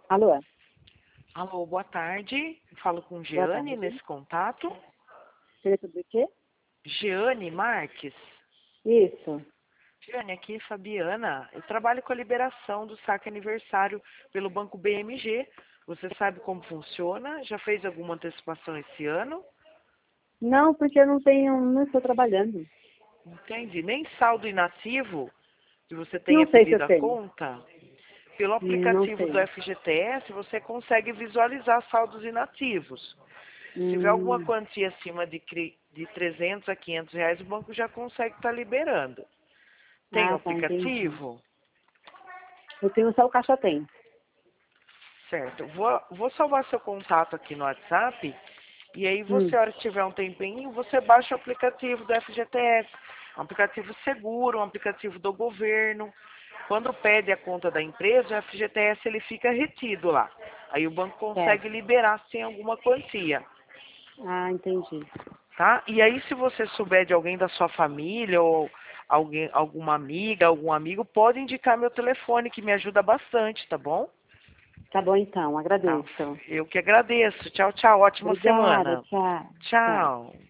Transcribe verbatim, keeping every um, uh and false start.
Alô? Alô, boa tarde. Falo com Boa Jeane tarde. nesse contato. Seria tudo o quê? Jeane Marques. Isso. Jeane, aqui é Fabiana. Eu trabalho com a liberação do saque aniversário pelo Banco B M G. Você sabe como funciona? Já fez alguma antecipação esse ano? Não, porque eu não tenho, não estou trabalhando. Entende? Nem saldo inativo que você tenha Não sei se eu pedido a tenho. conta. Pelo Não aplicativo do sei. F G T S, você consegue visualizar saldos inativos. Se tiver alguma Hum, quantia acima de, cri- de trezentos a quinhentos reais, o banco já consegue estar liberando. Tem o ah, tá, entendi. aplicativo? Eu tenho só o Caixa Tem. Certo. Vou, vou salvar seu contato aqui no WhatsApp. E aí você, Hum, a hora que tiver um tempinho, você baixa o aplicativo do F G T S. Um aplicativo seguro, um aplicativo do governo. Quando pede a conta da empresa, o F G T S ele fica retido lá. Aí o banco consegue certo. liberar sem alguma quantia. Ah, entendi. Tá? E aí, se você souber de alguém da sua família ou alguém, alguma amiga, algum amigo, pode indicar meu telefone, que me ajuda bastante, tá bom? Tá bom então, Tá. agradeço. Eu que agradeço. Tchau, tchau. Ótima Obrigada, semana. tchau. Tchau. Tchau.